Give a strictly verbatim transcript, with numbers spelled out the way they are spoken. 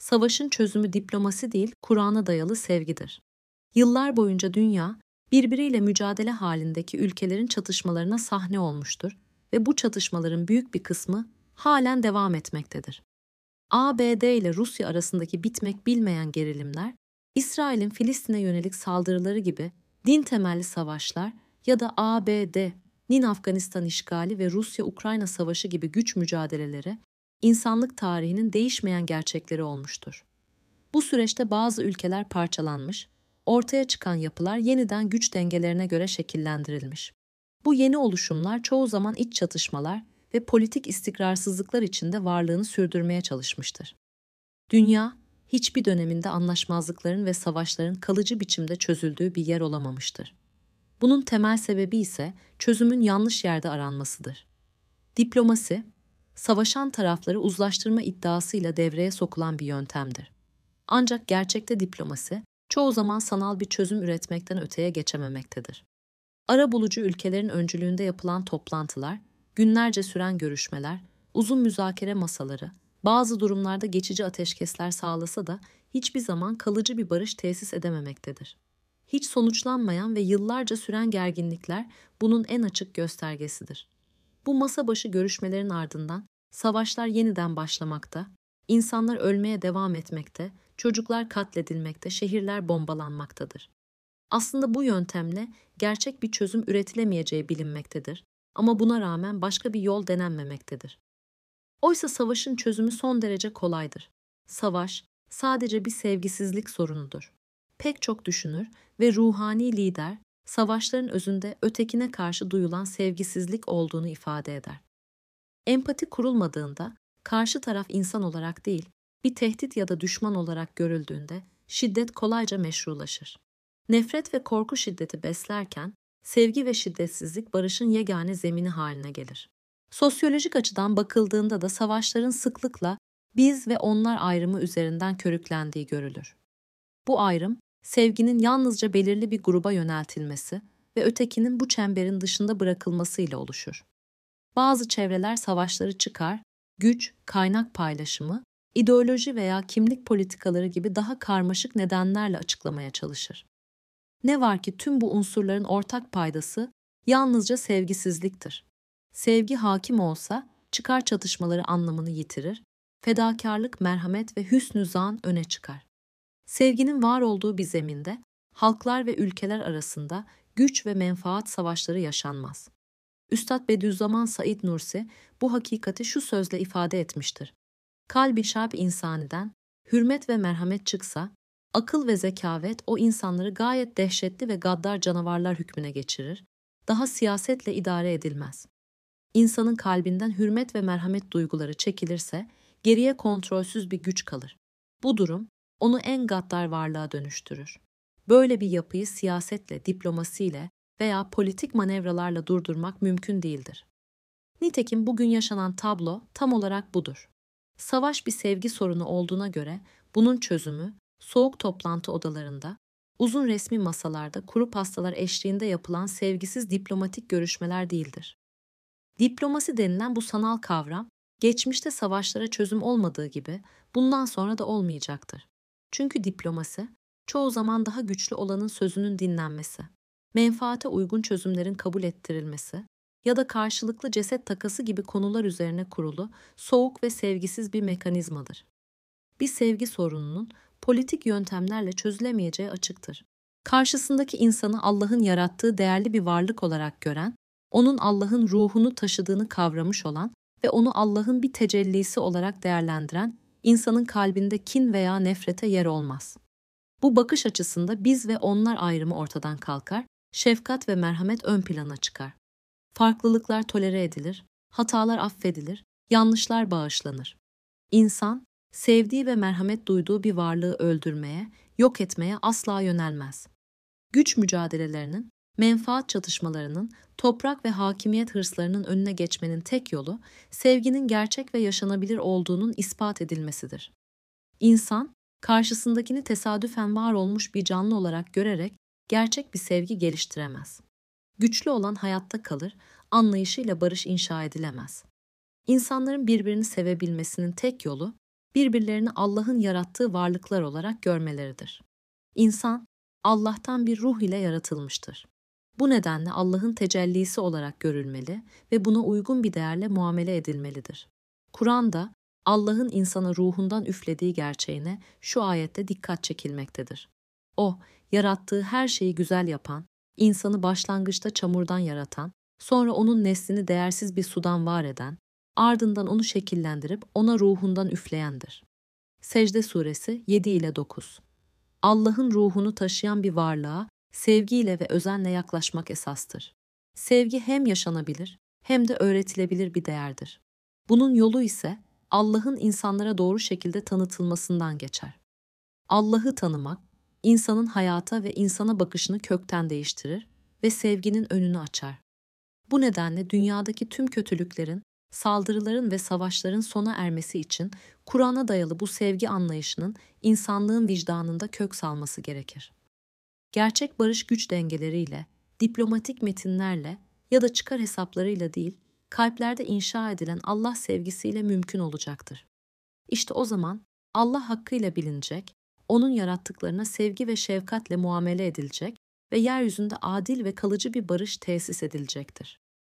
savaşın çözümü diplomasi değil, Kur'an'a dayalı sevgidir. Yıllar boyunca dünya, birbiriyle mücadele halindeki ülkelerin çatışmalarına sahne olmuştur ve bu çatışmaların büyük bir kısmı halen devam etmektedir. A B D ile Rusya arasındaki bitmek bilmeyen gerilimler, İsrail'in Filistin'e yönelik saldırıları gibi din temelli savaşlar ya da A B D'nin Afganistan işgali ve Rusya-Ukrayna savaşı gibi güç mücadeleleri, insanlık tarihinin değişmeyen gerçekleri olmuştur. Bu süreçte bazı ülkeler parçalanmış, ortaya çıkan yapılar yeniden güç dengelerine göre şekillendirilmiş. Bu yeni oluşumlar çoğu zaman iç çatışmalar ve politik istikrarsızlıklar içinde varlığını sürdürmeye çalışmıştır. Dünya, hiçbir döneminde anlaşmazlıkların ve savaşların kalıcı biçimde çözüldüğü bir yer olamamıştır. Bunun temel sebebi ise çözümün yanlış yerde aranmasıdır. Diplomasi, savaşan tarafları uzlaştırma iddiasıyla devreye sokulan bir yöntemdir. Ancak gerçekte diplomasi, çoğu zaman sanal bir çözüm üretmekten öteye geçememektedir. Arabulucu ülkelerin öncülüğünde yapılan toplantılar, günlerce süren görüşmeler, uzun müzakere masaları, bazı durumlarda geçici ateşkesler sağlasa da hiçbir zaman kalıcı bir barış tesis edememektedir. Hiç sonuçlanmayan ve yıllarca süren gerginlikler bunun en açık göstergesidir. Bu masa başı görüşmelerin ardından savaşlar yeniden başlamakta, insanlar ölmeye devam etmekte, çocuklar katledilmekte, şehirler bombalanmaktadır. Aslında bu yöntemle gerçek bir çözüm üretilemeyeceği bilinmektedir ama buna rağmen başka bir yol denenmemektedir. Oysa savaşın çözümü son derece kolaydır. Savaş sadece bir sevgisizlik sorunudur. Pek çok düşünür ve ruhani lider, savaşların özünde ötekine karşı duyulan sevgisizlik olduğunu ifade eder. Empati kurulmadığında, karşı taraf insan olarak değil, bir tehdit ya da düşman olarak görüldüğünde şiddet kolayca meşrulaşır. Nefret ve korku şiddeti beslerken, sevgi ve şiddetsizlik barışın yegane zemini haline gelir. Sosyolojik açıdan bakıldığında da savaşların sıklıkla biz ve onlar ayrımı üzerinden körüklendiği görülür. Bu ayrım, sevginin yalnızca belirli bir gruba yöneltilmesi ve ötekinin bu çemberin dışında bırakılmasıyla oluşur. Bazı çevreler savaşları çıkar, güç, kaynak paylaşımı, ideoloji veya kimlik politikaları gibi daha karmaşık nedenlerle açıklamaya çalışır. Ne var ki tüm bu unsurların ortak paydası yalnızca sevgisizliktir. Sevgi hakim olsa çıkar çatışmaları anlamını yitirir, fedakarlık, merhamet ve hüsnü zan öne çıkar. Sevginin var olduğu bir zeminde halklar ve ülkeler arasında güç ve menfaat savaşları yaşanmaz. Üstad Bediüzzaman Said Nursi bu hakikati şu sözle ifade etmiştir. Kalbi şab insaniden hürmet ve merhamet çıksa, akıl ve zekavet o insanları gayet dehşetli ve gaddar canavarlar hükmüne geçirir, daha siyasetle idare edilmez. İnsanın kalbinden hürmet ve merhamet duyguları çekilirse, geriye kontrolsüz bir güç kalır. Bu durum, onu en gaddar varlığa dönüştürür. Böyle bir yapıyı siyasetle, diplomasiyle veya politik manevralarla durdurmak mümkün değildir. Nitekim bugün yaşanan tablo tam olarak budur. Savaş bir sevgi sorunu olduğuna göre bunun çözümü, soğuk toplantı odalarında, uzun resmi masalarda kuru pastalar eşliğinde yapılan sevgisiz diplomatik görüşmeler değildir. Diplomasi denilen bu sanal kavram, geçmişte savaşlara çözüm olmadığı gibi bundan sonra da olmayacaktır. Çünkü diplomasi, çoğu zaman daha güçlü olanın sözünün dinlenmesi, menfaate uygun çözümlerin kabul ettirilmesi ya da karşılıklı ceset takası gibi konular üzerine kurulu, soğuk ve sevgisiz bir mekanizmadır. Bir sevgi sorununun politik yöntemlerle çözülemeyeceği açıktır. Karşısındaki insanı Allah'ın yarattığı değerli bir varlık olarak gören, onun Allah'ın ruhunu taşıdığını kavramış olan ve onu Allah'ın bir tecellisi olarak değerlendiren insanın kalbinde kin veya nefrete yer olmaz. Bu bakış açısında biz ve onlar ayrımı ortadan kalkar, şefkat ve merhamet ön plana çıkar. Farklılıklar tolere edilir, hatalar affedilir, yanlışlar bağışlanır. İnsan, sevdiği ve merhamet duyduğu bir varlığı öldürmeye, yok etmeye asla yönelmez. Güç mücadelelerinin, menfaat çatışmalarının, toprak ve hakimiyet hırslarının önüne geçmenin tek yolu, sevginin gerçek ve yaşanabilir olduğunun ispat edilmesidir. İnsan, karşısındakini tesadüfen var olmuş bir canlı olarak görerek gerçek bir sevgi geliştiremez. Güçlü olan hayatta kalır, anlayışıyla barış inşa edilemez. İnsanların birbirini sevebilmesinin tek yolu, birbirlerini Allah'ın yarattığı varlıklar olarak görmeleridir. İnsan, Allah'tan bir ruh ile yaratılmıştır. Bu nedenle Allah'ın tecellisi olarak görülmeli ve buna uygun bir değerle muamele edilmelidir. Kur'an'da Allah'ın insana ruhundan üflediği gerçeğine şu ayette dikkat çekilmektedir. O, yarattığı her şeyi güzel yapan, insanı başlangıçta çamurdan yaratan, sonra onun neslini değersiz bir sudan var eden, ardından onu şekillendirip ona ruhundan üfleyendir. Secde Suresi yedi ile dokuz. Allah'ın ruhunu taşıyan bir varlığa sevgiyle ve özenle yaklaşmak esastır. Sevgi hem yaşanabilir hem de öğretilebilir bir değerdir. Bunun yolu ise Allah'ın insanlara doğru şekilde tanıtılmasından geçer. Allah'ı tanımak, insanın hayata ve insana bakışını kökten değiştirir ve sevginin önünü açar. Bu nedenle dünyadaki tüm kötülüklerin, saldırıların ve savaşların sona ermesi için Kur'an'a dayalı bu sevgi anlayışının insanlığın vicdanında kök salması gerekir. Gerçek barış güç dengeleriyle, diplomatik metinlerle ya da çıkar hesaplarıyla değil, kalplerde inşa edilen Allah sevgisiyle mümkün olacaktır. İşte o zaman Allah hakkıyla bilinecek, onun yarattıklarına sevgi ve şefkatle muamele edilecek ve yeryüzünde adil ve kalıcı bir barış tesis edilecektir.